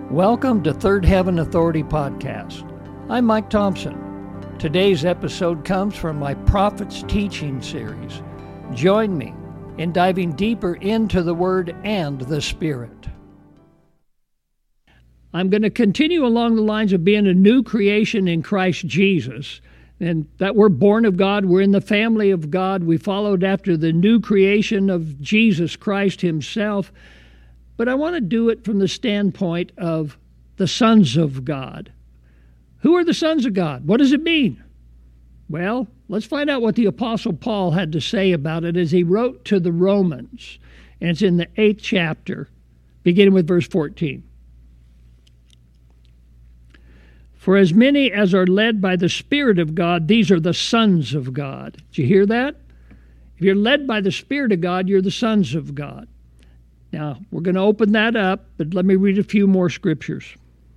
Welcome to Third Heaven Authority Podcast. I'm Mike Thompson. Today's episode comes from my Prophets Teaching series. Join me in diving deeper into the Word and the Spirit. I'm going to continue along the lines of being a new creation in Christ Jesus, and that we're born of God, we're in the family of God, we followed after the new creation of Jesus Christ Himself. But I want to do it from the standpoint of the sons of God. Who are the sons of God? What does it mean? Well, let's find out what the Apostle Paul had to say about it as he wrote to the Romans. And it's in the 8th chapter, beginning with verse 14. For as many as are led by the Spirit of God, these are the sons of God. Did you hear that? If you're led by the Spirit of God, you're the sons of God. Now, we're going to open that up, but let me read a few more scriptures.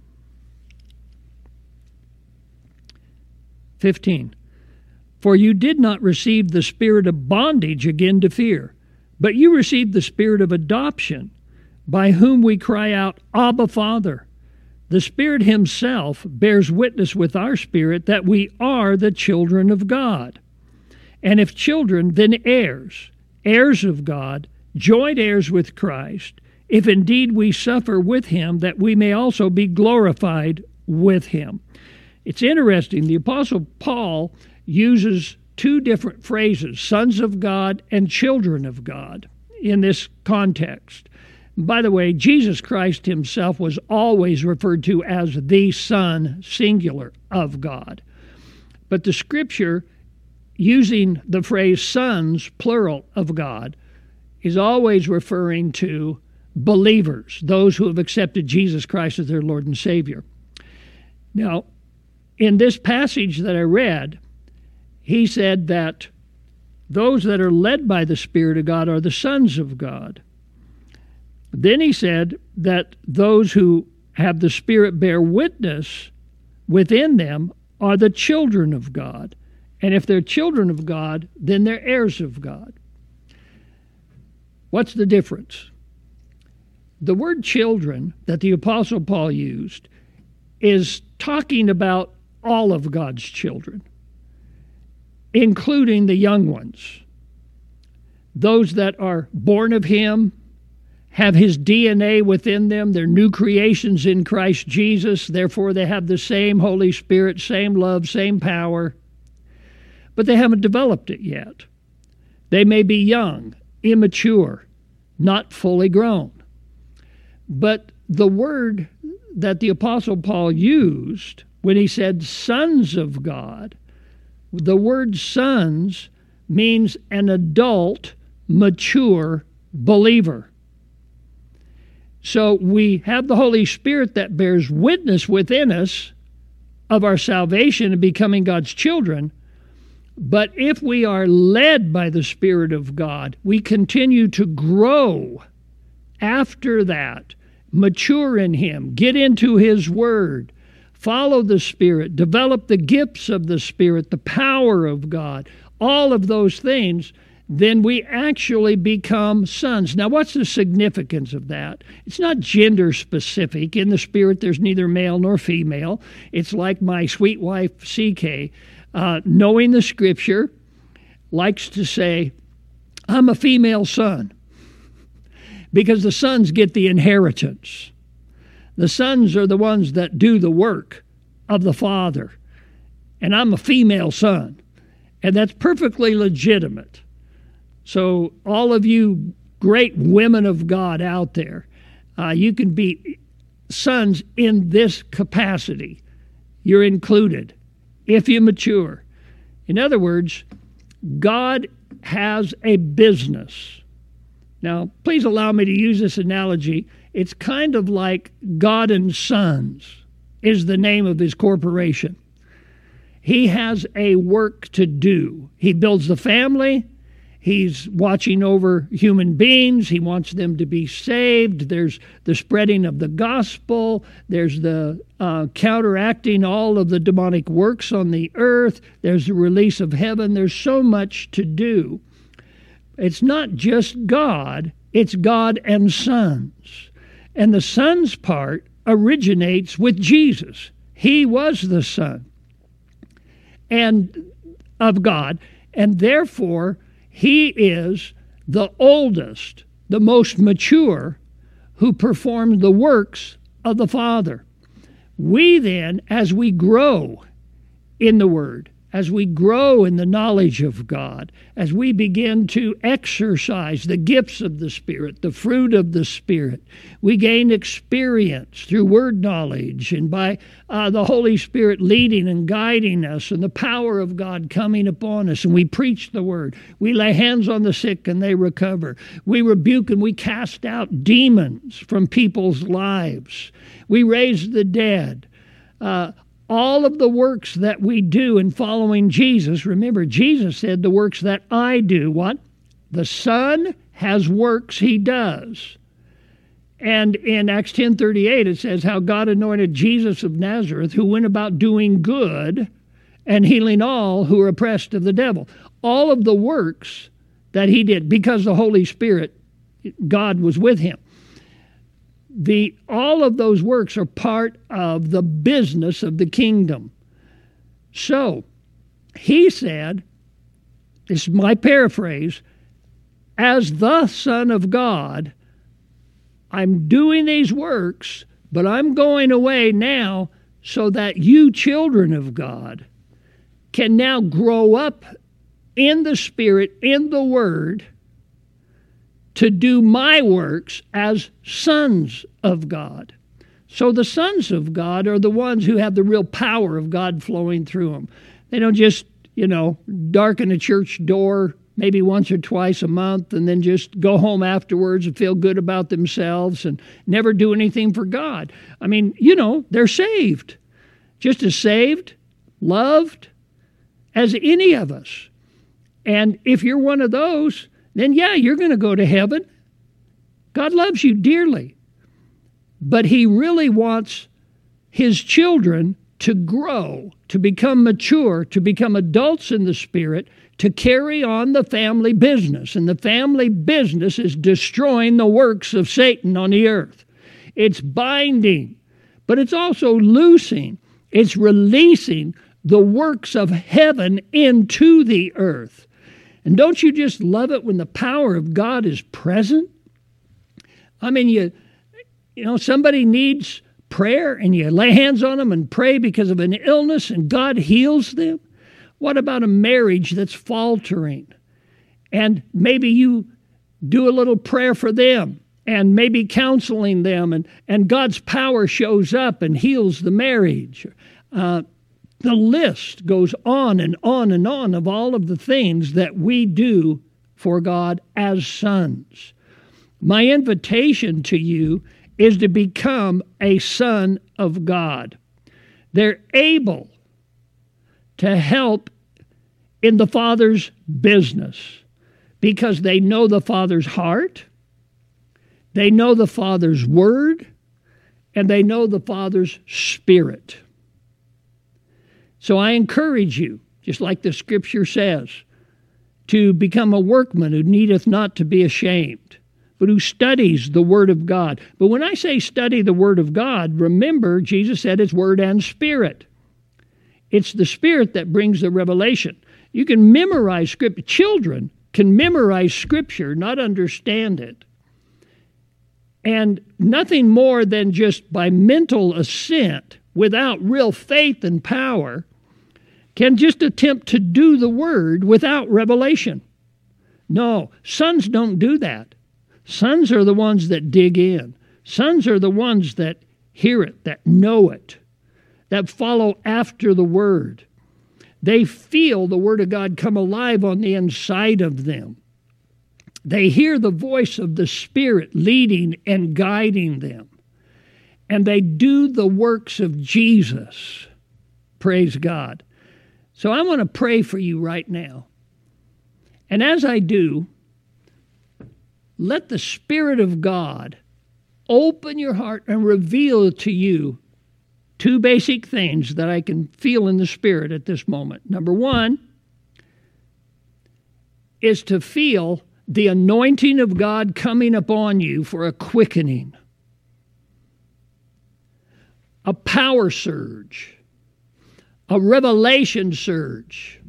15. For you did not receive the spirit of bondage again to fear, but you received the spirit of adoption, by whom we cry out, Abba, Father. The Spirit Himself bears witness with our spirit that we are the children of God. And if children, then heirs, heirs of God, joint heirs with Christ, if indeed we suffer with Him, that we may also be glorified with Him. It's interesting, the Apostle Paul uses two different phrases, sons of God and children of God, in this context. By the way, Jesus Christ Himself was always referred to as the Son, singular, of God. But the Scripture, using the phrase sons, plural, of God, is always referring to believers, those who have accepted Jesus Christ as their Lord and Savior. Now, in this passage that I read, he said that those that are led by the Spirit of God are the sons of God. Then he said that those who have the Spirit bear witness within them are the children of God. And if they're children of God, then they're heirs of God. What's the difference? The word children that the Apostle Paul used is talking about all of God's children, including the young ones. Those that are born of Him, have His DNA within them, they're new creations in Christ Jesus, therefore they have the same Holy Spirit, same love, same power, but they haven't developed it yet. They may be young, immature, not fully grown. But the word that the Apostle Paul used when he said sons of God, the word sons means an adult, mature believer. So we have the Holy Spirit that bears witness within us of our salvation and becoming God's children. But if we are led by the Spirit of God, we continue to grow after that, mature in Him, get into His Word, follow the Spirit, develop the gifts of the Spirit, the power of God, all of those things, then we actually become sons. Now, what's the significance of that? It's not gender specific. In the Spirit, there's neither male nor female. It's like my sweet wife, CK, knowing the Scripture, likes to say, I'm a female son, because the sons get the inheritance. The sons are the ones that do the work of the Father, and I'm a female son, and that's perfectly legitimate. So all of you great women of God out there, you can be sons in this capacity. You're included if you mature. In other words, God has a business. Now, please allow me to use this analogy. It's kind of like God and Sons is the name of His corporation. He has a work to do. He builds the family. He's watching over human beings. He wants them to be saved. There's the spreading of the gospel. There's the counteracting all of the demonic works on the earth. There's the release of heaven. There's so much to do. It's not just God. It's God and sons. And the sons part originates with Jesus. He was the Son and of God, and therefore he is the oldest, the most mature, who performed the works of the Father. We then, as we grow in the Word, as we grow in the knowledge of God, as we begin to exercise the gifts of the Spirit, the fruit of the Spirit, we gain experience through word knowledge and by the Holy Spirit leading and guiding us and the power of God coming upon us. And we preach the Word. We lay hands on the sick and they recover. We rebuke and we cast out demons from people's lives. We raise the dead. All of the works that we do in following Jesus, remember, Jesus said, the works that I do, what? The Son has works he does. And in Acts 10:38, it says how God anointed Jesus of Nazareth, who went about doing good and healing all who are oppressed of the devil. All of the works that he did, because the Holy Spirit, God was with him. All of those works are part of the business of the kingdom. So, he said, this is my paraphrase, as the Son of God, I'm doing these works, but I'm going away now so that you, children of God, can now grow up in the Spirit, in the Word, to do my works as sons of God. So the sons of God are the ones who have the real power of God flowing through them. They don't just, darken a church door maybe once or twice a month and then just go home afterwards and feel good about themselves and never do anything for God. I mean, they're saved. Just as saved, loved as any of us. And if you're one of those, then yeah, you're going to go to heaven. God loves you dearly. But he really wants his children to grow, to become mature, to become adults in the Spirit, to carry on the family business. And the family business is destroying the works of Satan on the earth. It's binding, but it's also loosing. It's releasing the works of heaven into the earth. And don't you just love it when the power of God is present? I mean, somebody needs prayer and you lay hands on them and pray because of an illness and God heals them. What about a marriage that's faltering? And maybe you do a little prayer for them and maybe counseling them and God's power shows up and heals the marriage. The list goes on and on and on of all of the things that we do for God as sons. My invitation to you is to become a son of God. They're able to help in the Father's business because they know the Father's heart, they know the Father's word, and they know the Father's Spirit. So I encourage you, just like the Scripture says, to become a workman who needeth not to be ashamed, but who studies the Word of God. But when I say study the Word of God, remember Jesus said it's Word and Spirit. It's the Spirit that brings the revelation. You can memorize Scripture. Children can memorize Scripture, not understand it. And nothing more than just by mental assent, without real faith and power, can just attempt to do the Word without revelation. No, sons don't do that. Sons are the ones that dig in. Sons are the ones that hear it, that know it, that follow after the Word. They feel the Word of God come alive on the inside of them. They hear the voice of the Spirit leading and guiding them. And they do the works of Jesus. Praise God. So I want to pray for you right now. And as I do, let the Spirit of God open your heart and reveal to you two basic things that I can feel in the Spirit at this moment. Number one is to feel the anointing of God coming upon you for a quickening. a power surge, a revelation surge,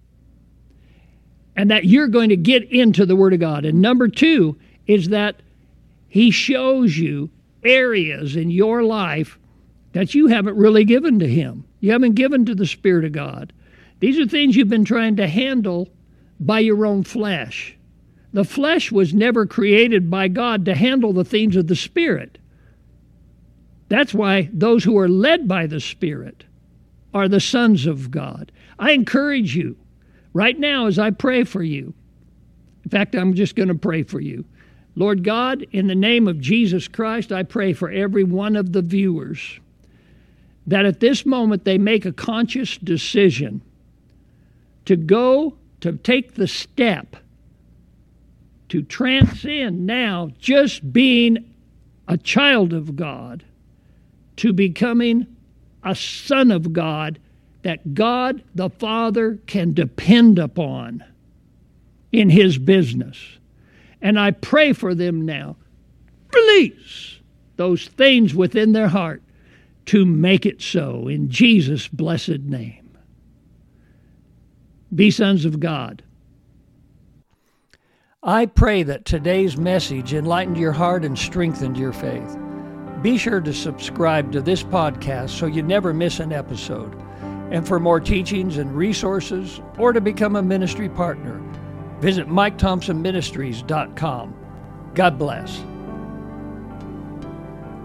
and that you're going to get into the Word of God. And number two is that He shows you areas in your life that you haven't really given to Him. You haven't given to the Spirit of God. These are things you've been trying to handle by your own flesh. The flesh was never created by God to handle the things of the Spirit. That's why those who are led by the Spirit are the sons of God. I encourage you right now as I pray for you. In fact, I'm just going to pray for you. Lord God, in the name of Jesus Christ, I pray for every one of the viewers that at this moment they make a conscious decision to take the step to transcend now just being a child of God to becoming a son of God that God the Father can depend upon in His business. And I pray for them now. Release those things within their heart to make it so in Jesus' blessed name. Be sons of God. I pray that today's message enlightened your heart and strengthened your faith. Be sure to subscribe to this podcast so you never miss an episode. And for more teachings and resources, or to become a ministry partner, visit MikeThompsonMinistries.com. God bless.